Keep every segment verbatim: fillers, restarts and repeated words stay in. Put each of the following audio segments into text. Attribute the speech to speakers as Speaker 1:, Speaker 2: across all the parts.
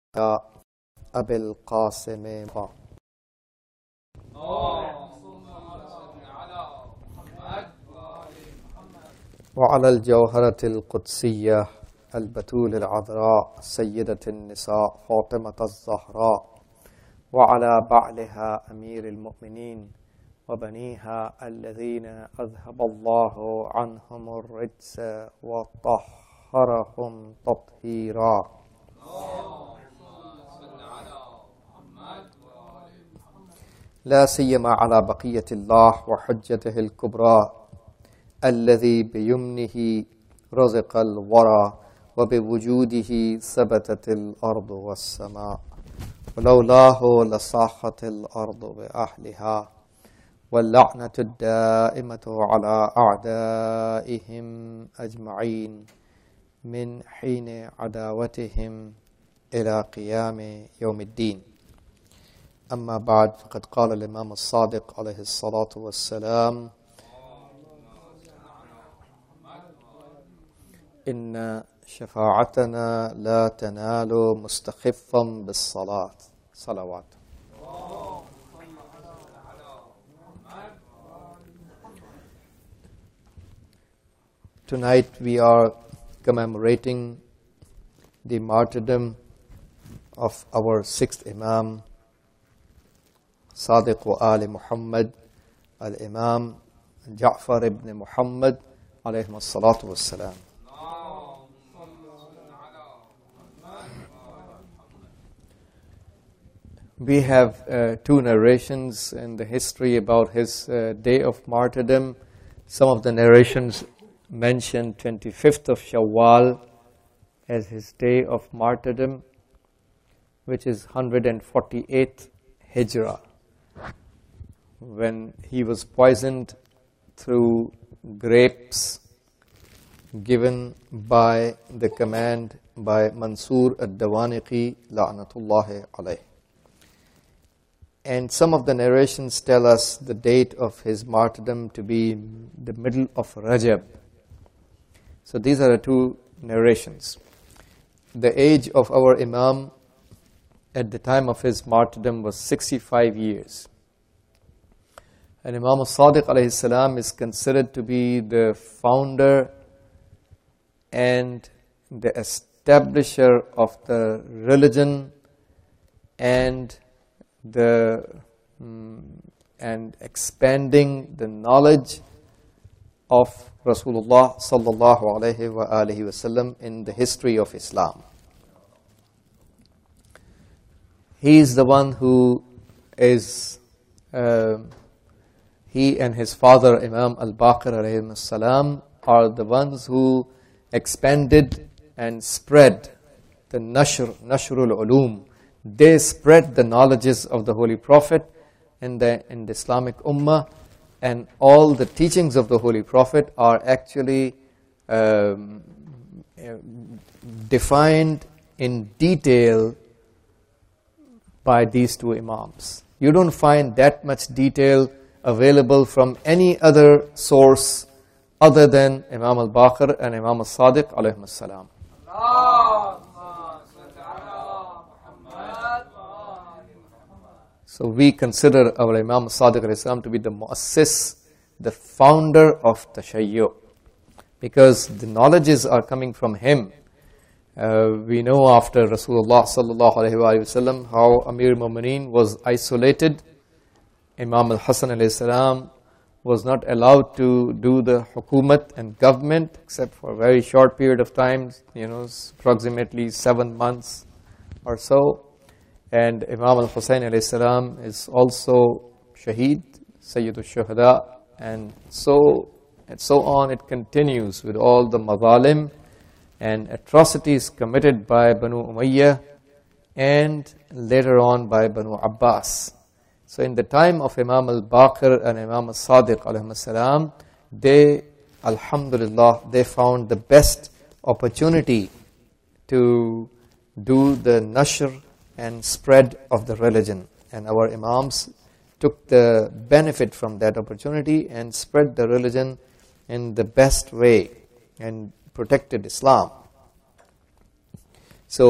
Speaker 1: أبي القاسم وعلى الجوهرة القدسية البتول العذراء سيدة النساء فاطمة الزهراء وعلى بعلها أمير المؤمنين وبنيها الذين أذهب الله عنهم الرجس وطهرهم تطهيرا. لا سيما على بقية الله وحجته الكبرى الذي بيمنه رزق الورى وبوجوده ثبتت الأرض والسماء ولولاه لصاخت الأرض بأهلها واللعنة الدائمة على أعدائهم أجمعين من حين عداوتهم إلى قيام يوم الدين. أما بعد، فقد قال الإمام الصادق عليه الصلاة والسلام: إن شفاعتنا لا تنال مستخفا بالصلاة. صلوات. Tonight we are commemorating the martyrdom of our sixth Imam, Sadiq wa Ali Muhammad, Al-Imam Ja'far ibn Muhammad alayhi salatu wassalam. We have uh, two narrations in the history about his uh, day of martyrdom. Some of the narrations mention twenty-fifth of Shawwal as his day of martyrdom, which is one hundred forty-eighth Hijrah, when he was poisoned through grapes given by the command by Mansur ad-Dawaniqi la'natullahi alayh. And some of the narrations tell us the date of his martyrdom to be the middle of Rajab. So these are the two narrations. The age of our Imam at the time of his martyrdom was sixty-five years. And Imam al-Sadiq alayhi salam is considered to be the founder and the establisher of the religion and the um, and expanding the knowledge of Rasulullah sallallahu alayhi wa alihi wasallam in the history of Islam. He is the one who is uh, he and his father Imam al-Baqir alayhi salam are the ones who expanded and spread the nashr nashrul ulum. They spread the knowledges of the Holy Prophet in the, in the Islamic Ummah, and all the teachings of the Holy Prophet are actually um, defined in detail by these two Imams. You don't find that much detail available from any other source other than Imam al-Baqir and Imam al-Sadiq alayhim as-salam. So we consider our Imam Sadiq alayhi salam to be the muassis, the founder of Tashayyu, because the knowledges are coming from him. Uh, we know after Rasulullah sallallahu alayhi wa sallam how Amir al-Mu'mineen was isolated. Imam al-Hasan alayhi salam was not allowed to do the hukumat and government except for a very short period of time, you know, approximately seven months or so. And Imam al-Husayn alayhi salam is also Shaheed, Sayyidul Shuhada, and so and so on. It continues with all the mazalim and atrocities committed by Banu Umayyah and later on by Banu Abbas. So in the time of Imam al-Baqir and Imam al-Sadiq alayhim salam, they, alhamdulillah, they found the best opportunity to do the nashr and spread of the religion. And our Imams took the benefit from that opportunity and spread the religion in the best way and protected Islam. So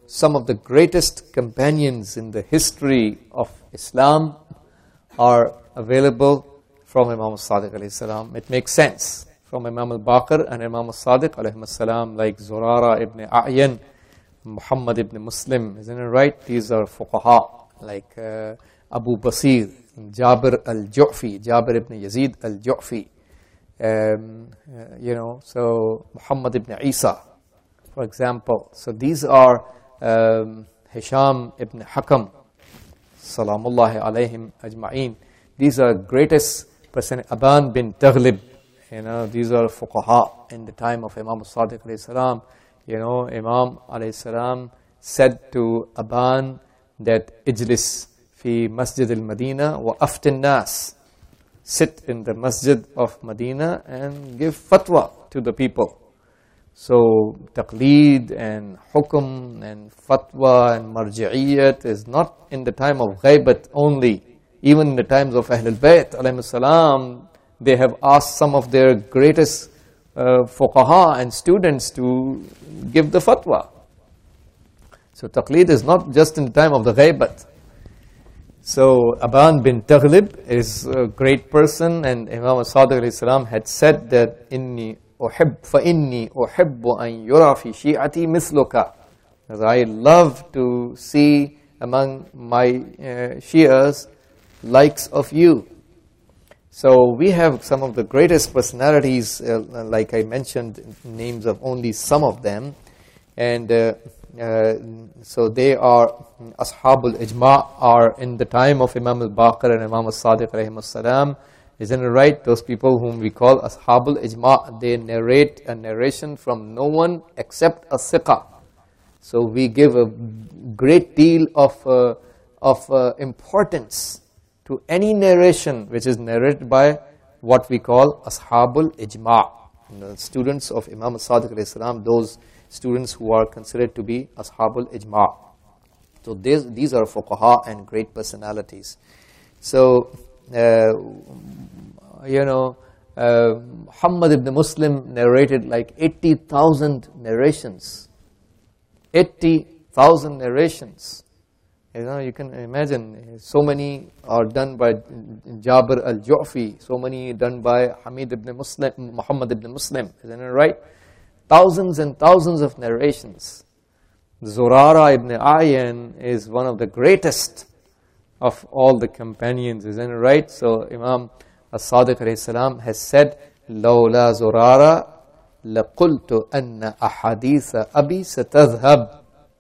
Speaker 1: some of the greatest companions in the history of Islam are available from Imam al-Sadiq alayhi salam. It makes sense. From Imam al-Baqir and Imam al-Sadiq alayhi salam, like Zurara ibn A'yan, Muhammad ibn Muslim, isn't it right? These are fuqaha, like uh, Abu Basir, Jabir al-Ju'fi, Jabir ibn Yazid al-Ju'fi, um, uh, you know, so Muhammad ibn Isa, for example. So these are um, Hisham ibn Hakam, Salamullahi alayhim ajma'een. These are greatest person. Aban bin Taghlib, you know, these are fuqaha in the time of Imam al-Sadiq alayhi salam. You know, Imam alayhi salam said to Aban that Ijlis fi Masjid al-Madina wa aftin nas. Sit in the Masjid of Medina and give fatwa to the people. So taqleed and hukum and fatwa and marji'iyat is not in the time of ghaibat only. Even in the times of Ahlul Bayt alayhi salam, they have asked some of their greatest uh, fuqaha and students to give the fatwa. So taqleed is not just in the time of the ghaibat. So Aban bin Taghlib is a great person, and Imam al-Sadiq alayhi salam had said that inni uhib fa inni uhibbu an yura fi shi'ati misluka, because I love to see among my uh, Shias likes of you. So we have some of the greatest personalities, uh, like I mentioned, names of only some of them, and uh, uh, so they are Ashabul Ijma' are in the time of Imam al-Baqir and Imam al-Sadiq alayhi salam. Isn't it right? Those people whom we call Ashabul Ijma', they narrate a narration from no one except a siqa. So we give a great deal of uh, of uh, importance to any narration which is narrated by what we call Ashabul Ijma', the students of Imam al-Sadiq alayhi salam, those students who are considered to be Ashabul Ijma'. So these, these are fuqaha and great personalities. So, uh, you know, uh, Muhammad ibn Muslim narrated like eighty thousand narrations. eighty thousand narrations. You know, you can imagine, so many are done by Jabir al-Ju'fi, so many done by Hamid ibn Muslim, Muhammad ibn Muslim, isn't it right? Thousands and thousands of narrations. Zurara ibn A'yan is one of the greatest of all the companions, isn't it right? So Imam al-Sadiq alayhi salam has said, لَوْلَا زُرَارَ لَقُلْتُ أَنَّ أَحَادِيثَ أَبِي سَتَذْهَبْ.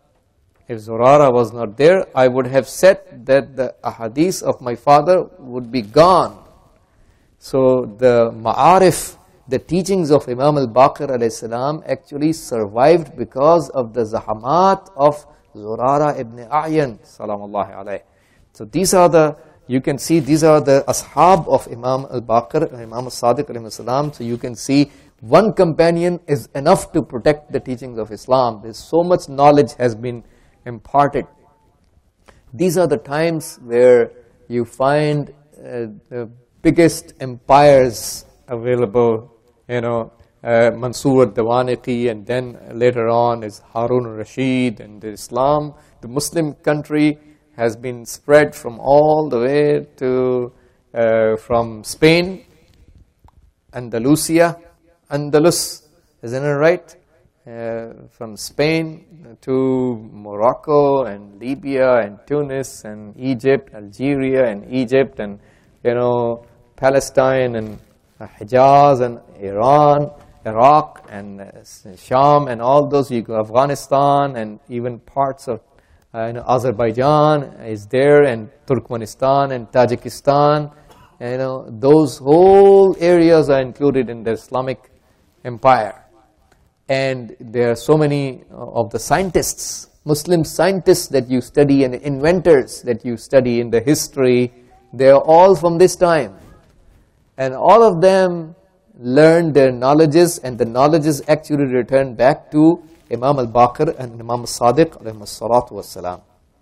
Speaker 1: If Zurara was not there, I would have said that the ahadith of my father would be gone. So the ma'arif, the teachings of Imam al-Baqir alayhi salam actually survived because of the zahamat of Zurara ibn A'yan, salamullahi alayhi. So these are the, you can see these are the ashab of Imam al-Baqir and Imam al-Sadiq alayhi salam. So you can see one companion is enough to protect the teachings of Islam. There's so much knowledge has been imparted. These are the times where you find uh, the biggest empires available, you know, uh, Mansur al-Dawaniqi, and then later on is Harun al-Rashid, and the Islam, the Muslim country has been spread from all the way to, uh, from Spain, Andalusia, Andalus, isn't it right? Uh, from Spain to Morocco and Libya and Tunis and Egypt, Algeria and Egypt, and you know, Palestine and Hijaz and Iran, Iraq and uh, Sham and all those, you go Afghanistan and even parts of uh, you know, Azerbaijan is there, and Turkmenistan and Tajikistan, and, you know, those whole areas are included in the Islamic empire. And there are so many of the scientists, Muslim scientists that you study, and inventors that you study in the history, they are all from this time. And all of them learned their knowledges, and the knowledges actually returned back to Imam al-Baqir and Imam al-Sadiq alayhi salatu wassalam.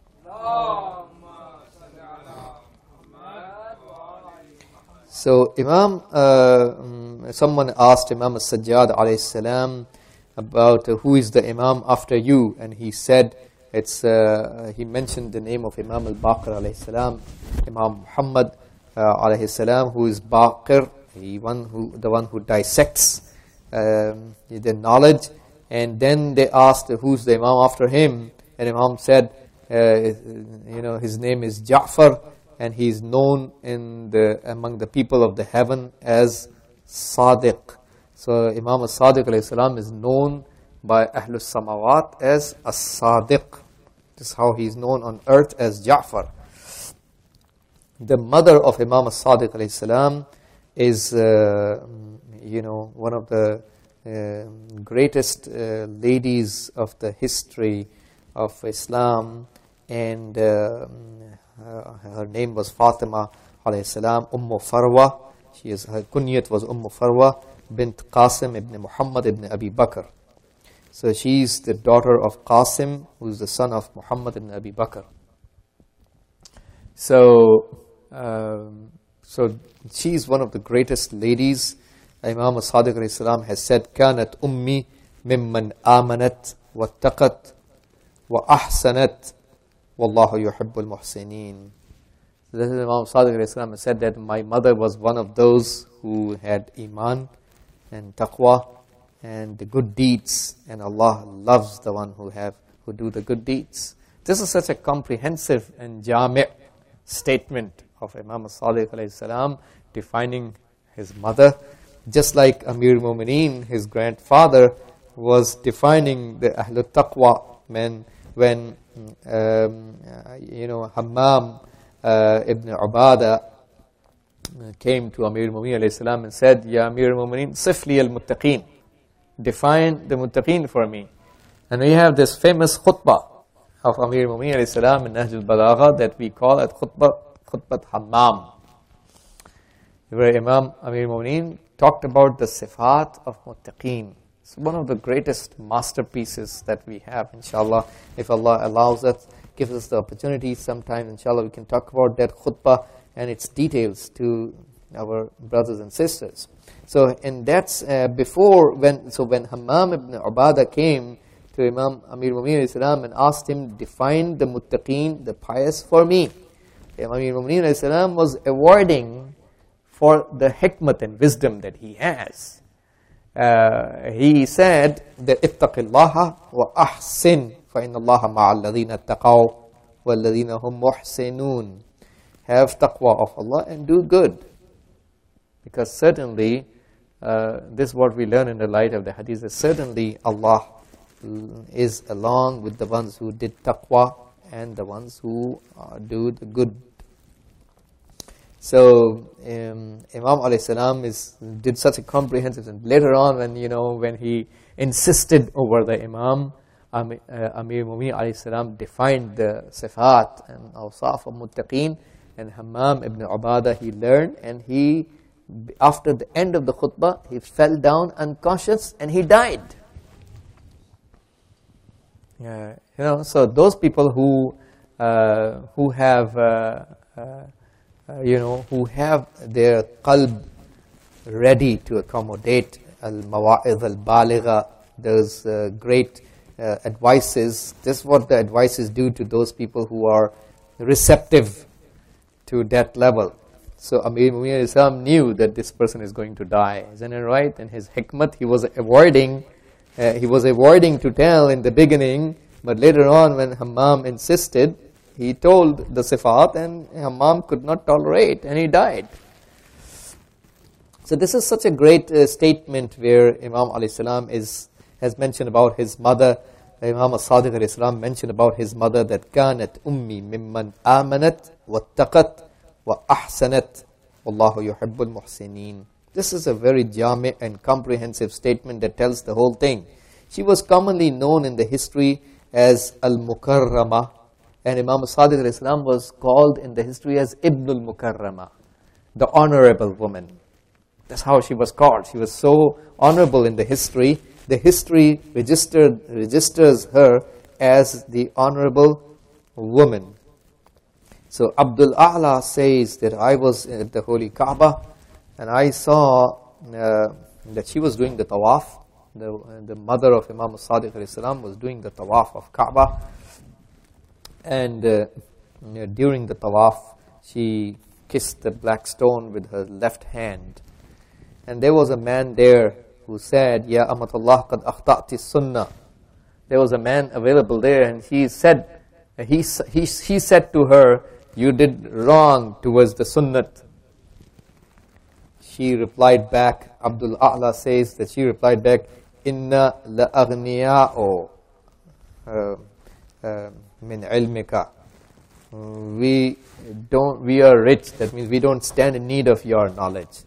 Speaker 1: So Imam, uh, someone asked Imam al-Sajjad alayhi salam about uh, who is the Imam after you, and he said, It's uh, he mentioned the name of Imam al-Baqir alayhi salam, Imam Muhammad uh, alayhi salam, who is Baqir, he one who the one who dissects um, the knowledge. And then they asked who's the Imam after him, and Imam said, uh, you know, his name is Ja'far, and he is known in the among the people of the heaven as Sadiq. So Imam al-Sadiq alayhi salam is known by Ahlus Samawat as As-Sadiq. This is how he is known on earth, as Ja'far. The mother of Imam al-Sadiq alayhi salam is, uh, you know, one of the uh, greatest uh, ladies of the history of Islam, and uh, uh, her name was Fatima alayhi salam, Umm Farwa. She is, her kunyat was Umm Farwa bint Qasim ibn Muhammad ibn Abi Bakr. So she is the daughter of Qasim, who is the son of Muhammad ibn Abi Bakr. So, um, so she is one of the greatest ladies. Imam al-Sadiq alayhi salam has said, "Kanat ummi mimman amanat wattaqat wa ahsanat, wallahu yuhibbul muhsinin." So this is Imam al-Sadiq alayhi salam has said that my mother was one of those who had iman and taqwa and the good deeds, and Allah loves the one who have who do the good deeds. This is such a comprehensive and jami' statement of Imam al-Sadiq alayhi salam, defining his mother, just like Amir Mu'mineen, his grandfather, was defining the Ahlul Taqwa men when um, you know Hammam uh, ibn Ubadah came to Amir Mu'mineen alayhi salam and said, "Ya Amir Mu'mineen, sifli al-muttaqeen, define the muttaqeen for me." And we have this famous khutbah of Amir Mu'mineen alayhi salam in Nahj al-Balagha that we call at khutbah, khutbah Hammam, where Imam Amir Mu'mineen talked about the sifat of muttaqeen. It's one of the greatest masterpieces that we have, inshallah. If Allah allows us, gives us the opportunity sometime, inshallah, we can talk about that khutbah and its details to our brothers and sisters. So, and that's uh, before, when so when Hammam ibn Ubadah came to Imam Amir Mu'mineen alayhi salam and asked him, define the muttaqeen, the pious, for me. Imam Amir Mu'mineen alayhi salam was avoiding for the hikmat and wisdom that he has. Uh, he said that ittaqillaha wa ahsin fa inna Allaha ma'al ladhina taqaw wal ladhina hum muhsinun. Have taqwa of Allah and do good, because certainly uh, this is what we learn in the light of the hadith, that certainly Allah is along with the ones who did taqwa and the ones who uh, do the good. So um, Imam alayhi salam is did such a comprehensive, and later on when you know when he insisted over the Imam, um, uh, Amir Mu'mineen alayhi salam defined the sifat and awsaf of muttaqeen, and Hammam ibn Ubadah, he learned, and he, after the end of the khutbah, he fell down unconscious and he died. Yeah, you know, so those people who uh, who have uh, uh, uh, you know who have their qalb ready to accommodate al-mawa'idh al-baligha, those uh, great uh, advices. This is what the advices do to those people who are receptive to that level. So Amir Mu'mineen alayhi salam knew that this person is going to die, isn't it right? And his hikmat, he was avoiding, uh, he was avoiding to tell in the beginning, but later on when Hammam insisted, he told the sifat, and Hammam could not tolerate, and he died. So this is such a great uh, statement where Imam alayhi salam is has mentioned about his mother. Imam al-Sadiq alayhi salam mentioned about his mother that kanat ummi mimman amanat wattaqat wa ahsanat, wallahu yuhibbul muhsinin. This is a very jami' and comprehensive statement that tells the whole thing. She was commonly known in the history as al-Mukarrama, and Imam al-Sadiq alayhi salam was called in the history as Ibn al-Mukarrama, the honorable woman. That's how she was called. She was so honorable in the history. The history registered, registers her as the honorable woman. So Abdul A'la says that I was at the Holy Kaaba and I saw uh, that she was doing the tawaf. The, the mother of Imam al-Sadiq alayhi salam was doing the tawaf of Kaaba. and uh, you know, during the tawaf, she kissed the black stone with her left hand. And there was a man there who said, Ya Amatullah qad akhta'ti sunnah. There was a man available there, and he said, he, he, he said to her, you did wrong towards the sunnat. She replied back, Abdul A'la says that she replied back, Inna la aghniya'o min ilmika. We don't, we are rich, that means we don't stand in need of your knowledge.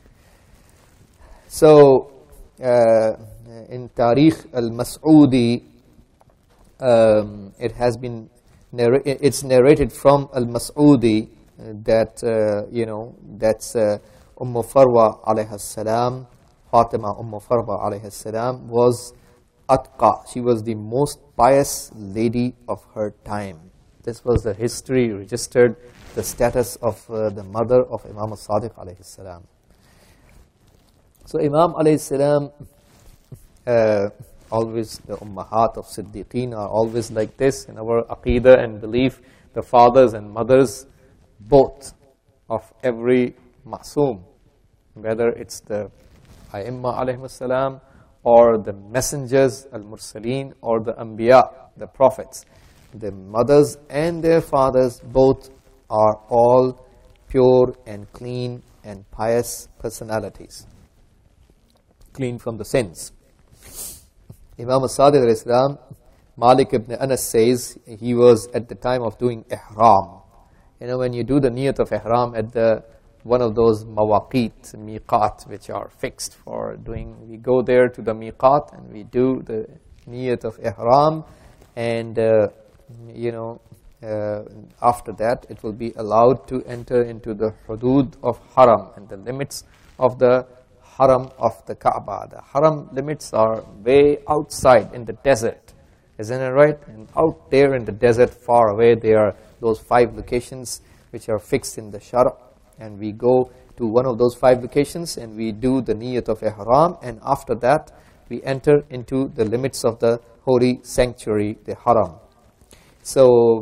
Speaker 1: So, uh, in Tarikh al-Mas'udi, um, it has been, narr it's narrated from al-Mas'udi uh, that, uh, you know, that's uh, Umm Farwa alayha salam, Fatima Umm Farwa alayha salam was atqa. She was the most pious lady of her time. This was the history registered, the status of uh, the mother of Imam al-Sadiq alayhi salam. So Imam alayhi salam, uh, always the ummahat of Siddiqeen are always like this in our aqidah and belief. The fathers and mothers, both of every ma'soom, whether it's the Aimma alayhim salam or the messengers, al-Mursaleen, or the Anbiya, the prophets. The mothers and their fathers both are all pure and clean and pious personalities, clean from the sins. Imam al-Sadiq alayhi salam, Malik ibn Anas says he was at the time of doing ihram. You know, when you do the niyat of ihram at the one of those mawaqit, miqat, which are fixed for doing, we go there to the miqat and we do the niyat of ihram, and uh, you know, uh, after that it will be allowed to enter into the hudud of haram and the limits of the haram of the Kaaba. The haram limits are way outside in the desert, isn't it right? And out there in the desert, far away, there are those five locations which are fixed in the Shara, and we go to one of those five locations and we do the niyat of ihram, and after that we enter into the limits of the holy sanctuary, the haram. So,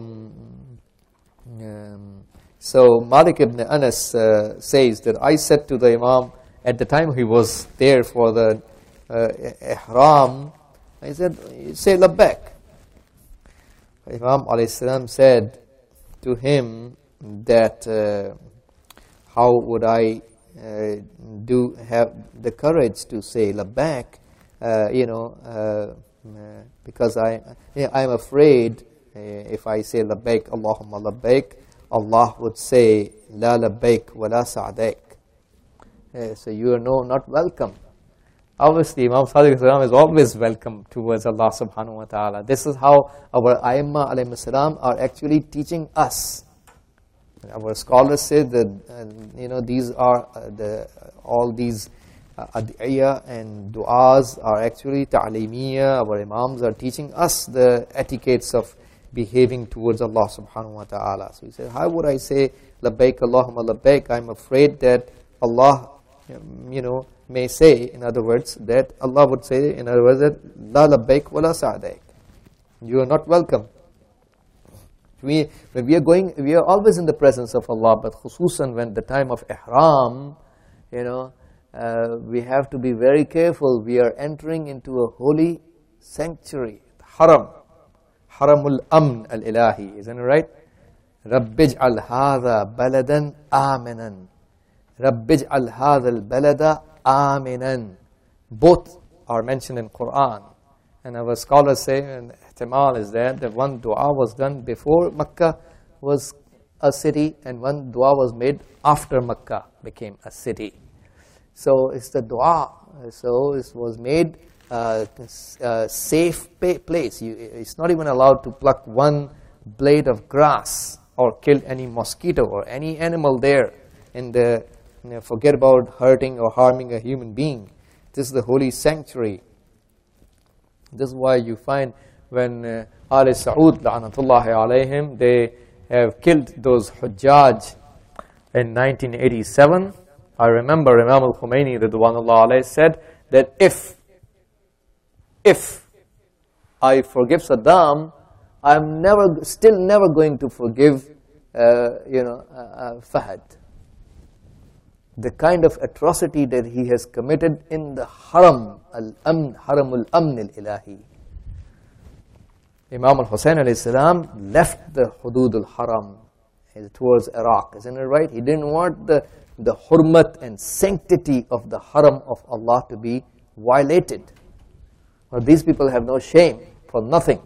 Speaker 1: um, so Malik ibn Anas uh, says that I said to the Imam, at the time he was there for the uh, ihram, I said, say labbaik. Imam alayhi salam said to him that uh, how would I uh, do have the courage to say labbaik, uh, you know, uh, uh, because I, you know, I'm afraid uh, if I say labbaik, Allahumma labbaik, Allah would say la labbaik wa la sa'daik. Uh, so you are no, not welcome. Obviously, Imam Sadiq salam is always welcome towards Allah subhanahu wa ta'ala. This is how our Aimma alayhim salam are actually teaching us. Our scholars say that, uh, you know, these are uh, the all these uh, ad'iyah and du'as are actually ta'limiyah. Our Imams are teaching us the etiquettes of behaving towards Allah subhanahu wa ta'ala. So he said, how would I say labbaik Allahumma labbaik? I'm afraid that Allah, you know, may say, in other words, that Allah would say, in other words, that la labbaik wa la sa'daik. You are not welcome. We, when we are going, we are always in the presence of Allah, but khususan when the time of ihram, you know, uh, we have to be very careful. We are entering into a holy sanctuary, haram, haramul amn al-ilahi, isn't it right? Rabbij'al hadha baladan aminan. Rabbij'al hadha al-balada aminan. Both are mentioned in Quran. And our scholars say, and ihtimal is there, that one dua was done before Makkah was a city, and one dua was made after Makkah became a city. So it's the dua. So it was made uh, a safe place. You, it's not even allowed to pluck one blade of grass or kill any mosquito or any animal there. And the, you know, forget about hurting or harming a human being. This is the holy sanctuary. This is why you find when uh, Al Saud, la'natullahi alayhim, they have killed those Hujjaj in nineteen eighty-seven. I remember Imam al-Khomeini, Ridwanullah alayhi, said that if, if I forgive Saddam, I'm never, still never going to forgive, uh, you know, uh, uh, Fahad. The kind of atrocity that he has committed in the haram, al-amn, haramul amn al-ilahi. Imam al-Hussein alayhi salam left the hudud al-haram towards Iraq, isn't it right? He didn't want the, the hurmat and sanctity of the haram of Allah to be violated. Well, these people have no shame for nothing.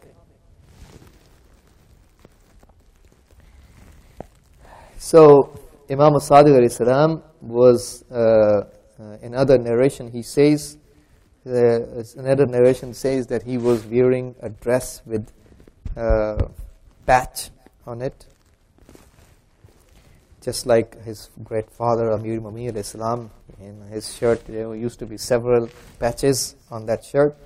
Speaker 1: So, Imam al-Sadiq alayhi salam was, uh, uh, in other narration he says, uh, another narration says that he was wearing a dress with uh, patch on it, just like his great father Amir Mu'minin alayhi salam. In his shirt there used to be several patches on that shirt,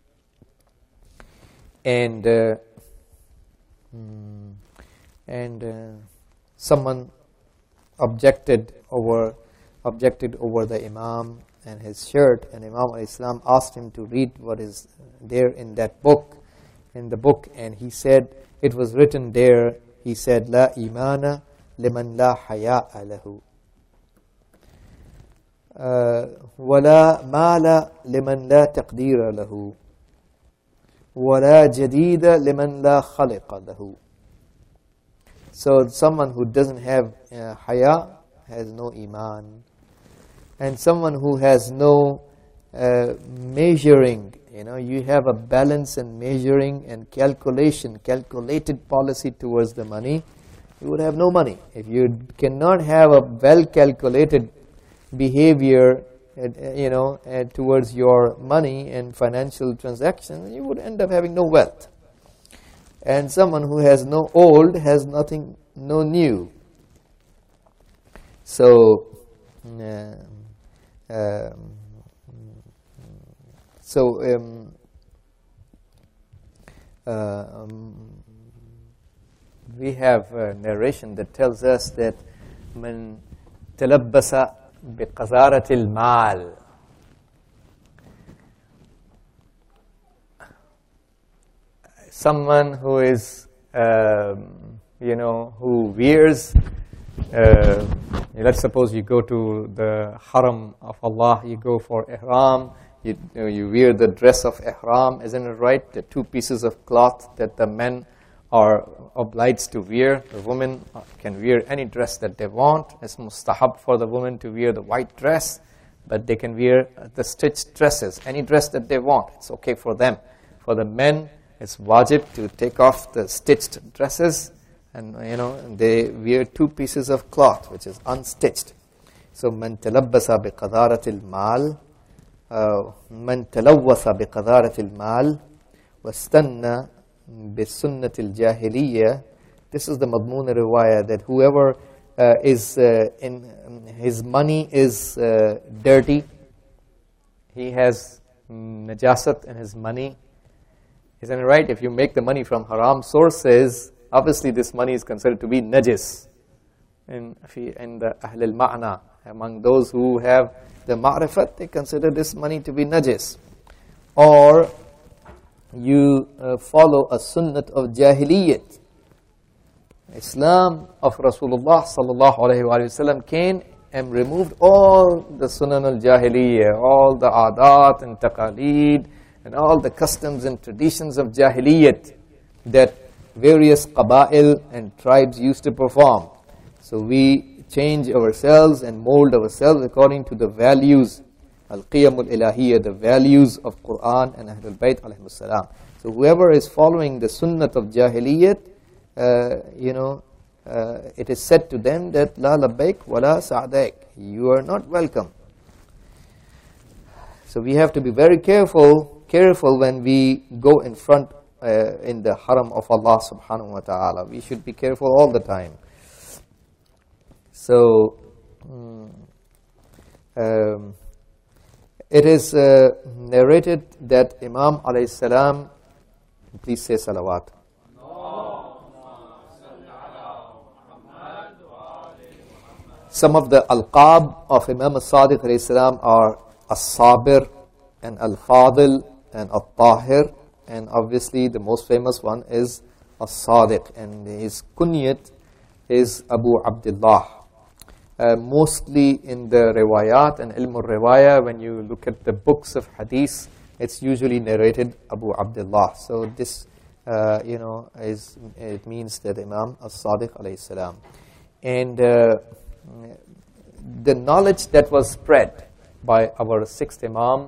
Speaker 1: and uh, and uh, someone objected over objected over the Imam and his shirt, and Imam alayhi salam asked him to read what is there in that book, in the book, and he said, it was written there, he said, La imana liman la haya'a lahu, wala mala liman la taqdira lahu, wala jadida liman la khaliqa lahu. So someone who doesn't have uh, haya has no iman, and someone who has no uh, measuring, you know, you have a balance and measuring and calculation, calculated policy towards the money, you would have no money. If you cannot have a well calculated behavior, uh, you know, uh, towards your money and financial transactions, you would end up having no wealth. And someone who has no old has nothing, no new. So, uh, um, so um, uh, um, we have a narration that tells us that man talabbasa biqazaratil mal, someone who is, um, you know, who wears, uh, let's suppose you go to the haram of Allah, you go for ihram, you, you, know, you wear the dress of ihram, isn't it right? The two pieces of cloth that the men are obliged to wear. The women can wear any dress that they want. It's mustahab for the woman to wear the white dress, but they can wear the stitched dresses, any dress that they want. It's okay for them. For the men, it's wajib to take off the stitched dresses, and you know they wear two pieces of cloth which is unstitched. So man talabbasa biqadaratil mal, man talawwasa biqadaratil mal, wastanna bisunnatil jahiliyyah. This is the madmun riwayah, that whoever uh, is uh, in um, his money is uh, dirty, he has najasat in his money. Isn't it right? If you make the money from haram sources, obviously this money is considered to be najis. In, in the Ahl al-Ma'na, among those who have the ma'rifat, they consider this money to be najis. Or you uh, follow a sunnat of jahiliyyat. Islam of Rasulullah sallallahu alayhi wa sallam came and removed all the sunan al-jahiliyyah, all the adat and taqaleed, and all the customs and traditions of jahiliyyat that various qaba'il and tribes used to perform. So we change ourselves and mold ourselves according to the values, al-qiyamul ilahiyya, the values of Quran and Ahlul Bayt alayhimus salam. So whoever is following the sunnat of jahiliyyat, uh, you know, uh, it is said to them that la labbaik wa la sa'daik, you are not welcome. So we have to be very careful careful when we go in front uh, in the haram of Allah subhanahu wa ta'ala. We should be careful all the time. So um, it is uh, narrated that Imam alayhi salam, please say salawat. Some of the alqab of Imam al-Sadiq alayhi salam are as-Sabir and al-Fadil and al-Tahir, and obviously the most famous one is as-Sadiq, and his kunyat is Abu Abdullah. Uh, mostly in the riwayat and ilm al-riwayah, when you look at the books of hadith, it's usually narrated Abu Abdullah. So this, uh, you know, is it means that Imam as-Sadiq alayhi salam. And uh, the knowledge that was spread by our sixth Imam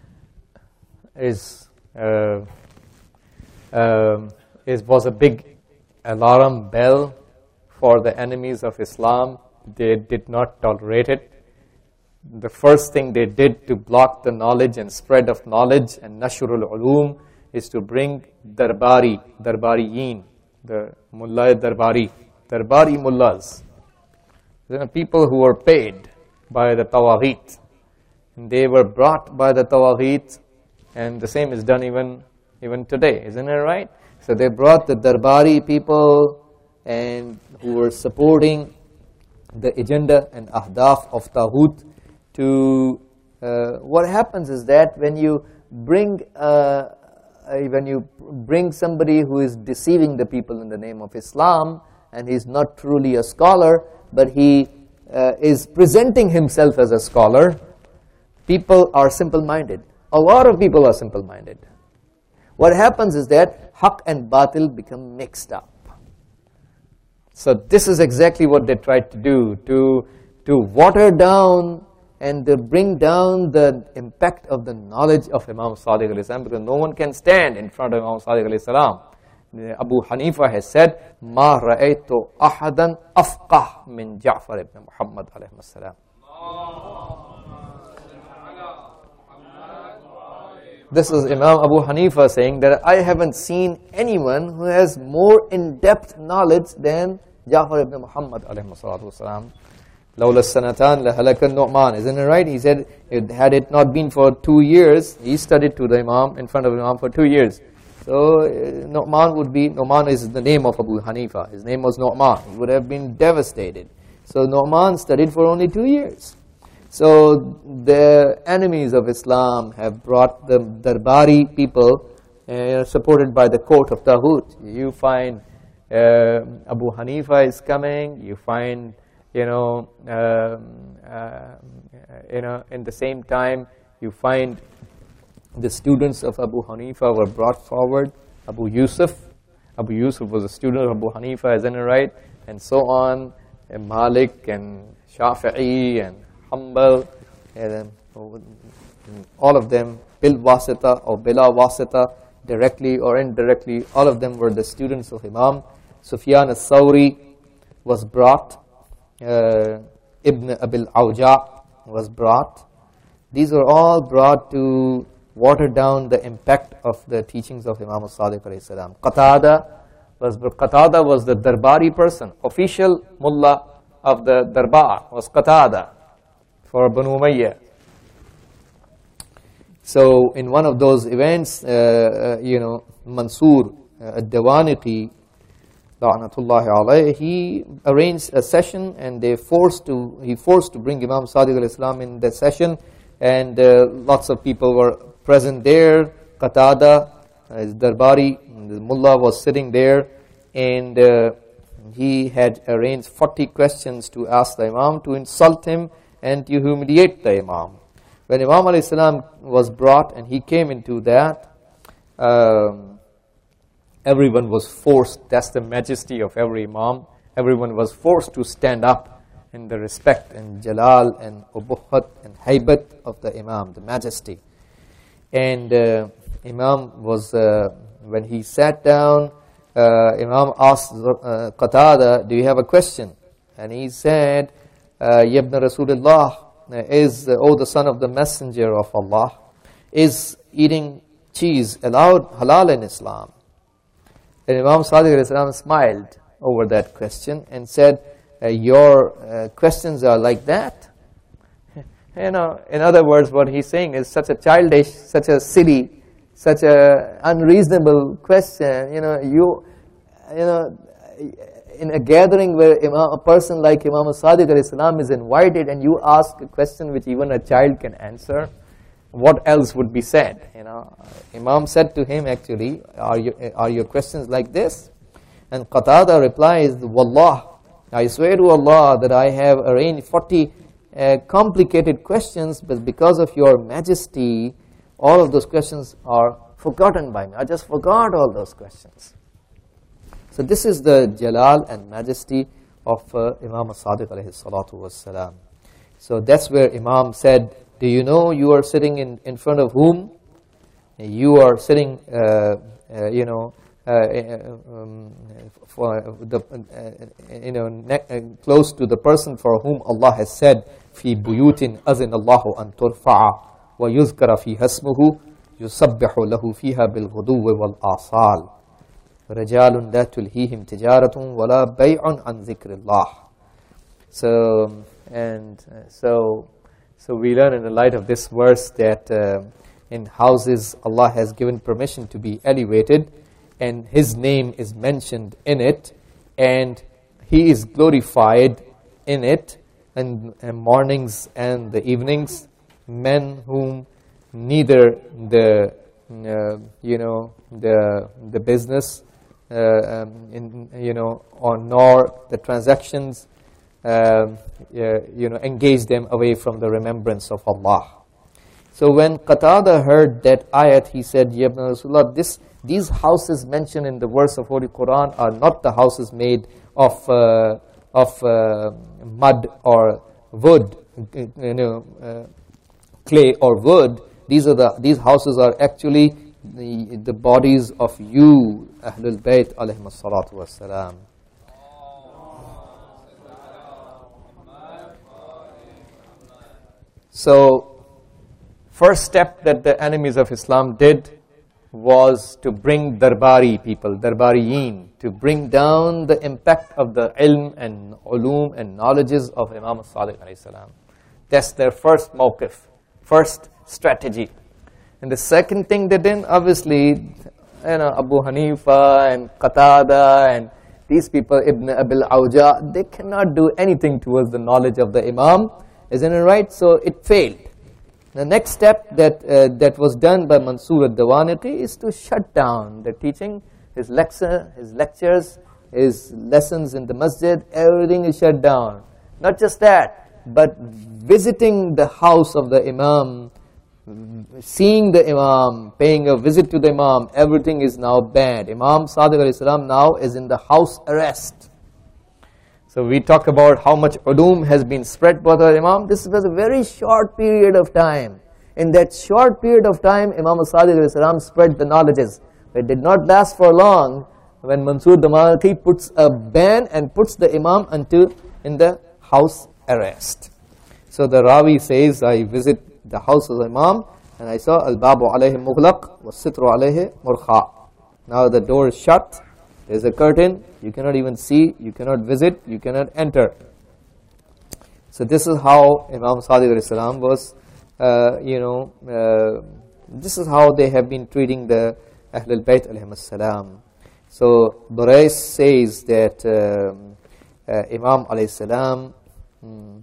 Speaker 1: is, uh, um, is was a big alarm bell for the enemies of Islam. They did not tolerate it. The first thing they did to block the knowledge and spread of knowledge and nashrul ulum is to bring darbari, darbariyin, the mullah darbari, darbari mullahs. There are people who were paid by the tawaghit. And they were brought by the tawaghit, and the same is done even, even today, isn't it right? So they brought the darbari people and who were supporting the agenda and ahdaf of Taghut to, uh, what happens is that when you bring uh, when you bring somebody who is deceiving the people in the name of Islam, and he's not truly a scholar, but he uh, is presenting himself as a scholar, people are simple-minded. A lot of people are simple-minded. What happens is that haqq and batil become mixed up. So this is exactly what they tried to do, to, to water down and to bring down the impact of the knowledge of Imam Sadiq alayhi salam, because no one can stand in front of Imam Sadiq alayhi salam. Abu Hanifa has said, "Ma ra'aytu ahadan afqah min Ja'far ibn Muhammad alayhi salam." This is Imam Abu Hanifa saying that I haven't seen anyone who has more in-depth knowledge than Ja'far ibn Muhammad alayhi salatu wasalam. Lawla sanatan la halaka Nu'man. Isn't it right? He said, it, had it not been for two years, he studied to the Imam, in front of the Imam for two years. So uh, Nu'man would be, Nu'man is the name of Abu Hanifa. His name was Nu'man. He would have been devastated. So Nu'man studied for only two years. So the enemies of Islam have brought the Darbari people, uh, supported by the court of Taghut. You find uh, Abu Hanifa is coming. You find, you know, uh, uh, you know, in the same time, you find the students of Abu Hanifa were brought forward. Abu Yusuf, Abu Yusuf was a student of Abu Hanifa, isn't it right? And so on, and Malik and Shafi'i and Hanbal, and all of them, bil wasita or bila wasita, directly or indirectly, all of them were the students of Imam. Sufyan al-Thawri was brought. Uh, Ibn Abil Awja was brought. These were all brought to water down the impact of the teachings of Imam al-Sadiq alayhi salam. Qatada was, Qatada was the Darbari person. Official mullah of the Darbar was Qatada for Banu Umayyah. So in one of those events, uh, uh, you know, Mansur uh, al-Dawaniqi, la'natullahi alayhi, he arranged a session, and they forced to, he forced to bring Imam Sadiq alayhi salam in that session, and uh, lots of people were present there. Qatada, uh, his Darbari, the mullah was sitting there, and uh, he had arranged forty questions to ask the Imam, to insult him and to humiliate the Imam. When Imam alayhi salam was brought and he came into that, um, everyone was forced, that's the majesty of every Imam, everyone was forced to stand up in the respect and jalal and ubuhat and haybat of the Imam, the majesty. And uh, Imam was, uh, when he sat down, uh, Imam asked uh, Qatada, do you have a question? And he said, uh, Yabna Rasulullah, is, uh, oh the son of the messenger of Allah, is eating cheese allowed halal in Islam? And Imam Sadiq alayhi salam smiled over that question and said, uh, your uh, questions are like that? You know, in other words, what he's saying is such a childish, such a silly, such a unreasonable question. You know, you, you know, in a gathering where Imam, a person like Imam Sadiq alayhi salam is invited, and you ask a question which even a child can answer, what else would be said? You know, Imam said to him, actually, are you, are your questions like this? And Qatada replies, Wallah, I swear to Allah that I have arranged forty uh, complicated questions, but because of your majesty, all of those questions are forgotten by me. I just forgot all those questions. So this is the jalal and majesty of uh, Imam as-Sadiq alayhi salatu wassalam. So that's where Imam said, do you know you are sitting in, in front of whom? You are sitting, uh, uh, you know, uh, um, for the, uh, you know, ne uh, close to the person for whom Allah has said, في بيوت أذن الله أن ترفع ويذكر فيها اسمه يسبح له فيها بالغدو والآصال رجال لا تلهيهم تجارة ولا بيع عن ذكر الله. So and uh, so so we learn in the light of this verse that uh, in houses Allah has given permission to be elevated, and His name is mentioned in it, and He is glorified in it, and, and mornings and the evenings, men whom neither the uh, you know the the business uh, um, in you know or nor the transactions um, uh, you know engage them away from the remembrance of Allah. So when Qatada heard that ayat, he said, Ya Ibn Rasulullah, this these houses mentioned in the verse of Holy Quran are not the houses made of uh, of uh, mud or wood, you know, uh, clay or wood. These are the these houses are actually the the bodies of you, Ahlul Bayt alayhim as-salatu was-salam. So, first step that the enemies of Islam did was to bring Darbari people, Darbariyin, to bring down the impact of the ilm and ulum and knowledges of Imam as-Sadiq alayhi salam. That's their first mawqif, first strategy. And the second thing they did, obviously, you know, Abu Hanifa and Qatada and these people, Ibn Abil Awja, they cannot do anything towards the knowledge of the Imam, isn't it right? So it failed. The next step that uh, that was done by Mansur al-Dawaniqi is to shut down the teaching, his lecture, his lectures, his lessons in the masjid, everything is shut down. Not just that, but visiting the house of the Imam, seeing the Imam, paying a visit to the Imam, everything is now banned. Imam Sadiq alayhi salam now is in the house arrest. So we talk about how much ulum has been spread by the Imam. This was a very short period of time. In that short period of time, Imam Sadiq alayhi salam spread the knowledges. It did not last for long when Mansur Damalki puts a ban and puts the Imam until in the house arrest. So the Rawi says, I visit the house of the Imam and I saw al-babu alayhi mughlaq wa sitru alayhi murkha. Now the door is shut, there is a curtain, you cannot even see, you cannot visit, you cannot enter. So this is how Imam Sadiq alayhi salam was, uh, you know, uh, this is how they have been treating the Ahlul Bayt alayhim salam. So Burais says that um, uh, Imam alayhi salam, um,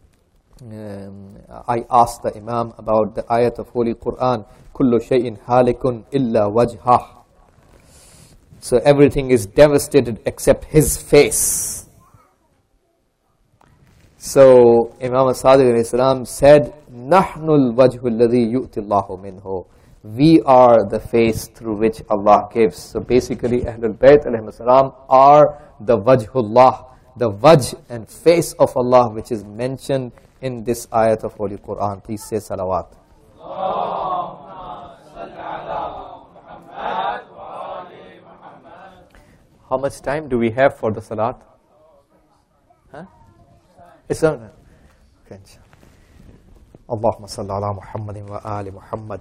Speaker 1: um, I asked the Imam about the ayat of Holy Quran, Kullu shay'in halikun illa wajhah. So everything is devastated except his face. So Imam Sadiq alayhi salam said, Nahnul wajhu alladhi yu'ti Allahu minhu. We are the face through which Allah gives. So basically Ahlul Bayt alayhim salam are the wajhullah, the wajh and face of Allah, which is mentioned in this ayat of Holy Quran. Please say salawat. How much time do we have for the salat? Huh? It's not. Okay. Allahumma salli ala Muhammadin wa ali Muhammad.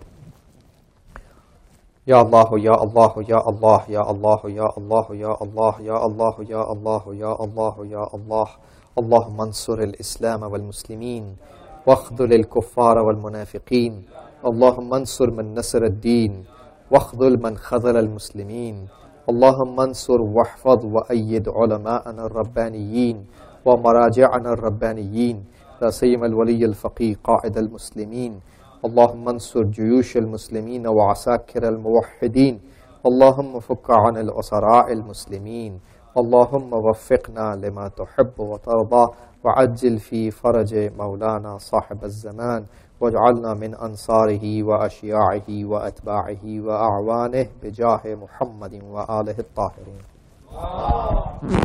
Speaker 1: Ya Allah, Ya Allah, Ya Allah, Ya Allah, Ya Allah, Ya Allah, Ya Allah, Ya Allah, Ya Allah, Ya Allah. Allahumma ansur al-Islam wal-Muslimin واخذل الكفار والمنافقين. اللهم انصر من نصر الدين واخذل من خذل المسلمين. اللهم انصر واحفظ وأيد علماءنا الربانيين ومراجعنا الربانيين، لا سيما الولي الفقيه قائد المسلمين. اللهم انصر جيوش المسلمين وعساكر الموحدين. اللهم فك عن الأسراء المسلمين अल्लाहुम्मा वफ़्फ़िक़ना lima तुहिब्बु व तर्दा वअज्जिल फ़ी फ़रज मौलाना साहिब अज़्ज़मान वजअलना मिन अंसारिही व अशियाइही व अतबाइही व अअवानिही बिजाहि मुहम्मदिन व आलिहि त्ताहिरीन।